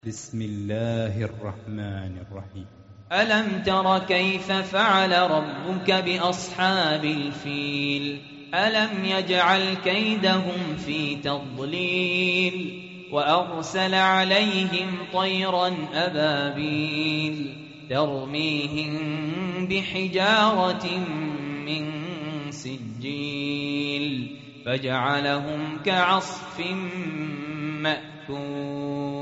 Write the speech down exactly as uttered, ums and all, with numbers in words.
بسم الله الرحمن الرحيم. ألم تر كيف فعل ربك بأصحاب الفيل ألم يجعل كيدهم في تضليل وأرسل عليهم طيرا أبابيل ترميهم بحجارة من سجيل فجعلهم كعصف مأكول.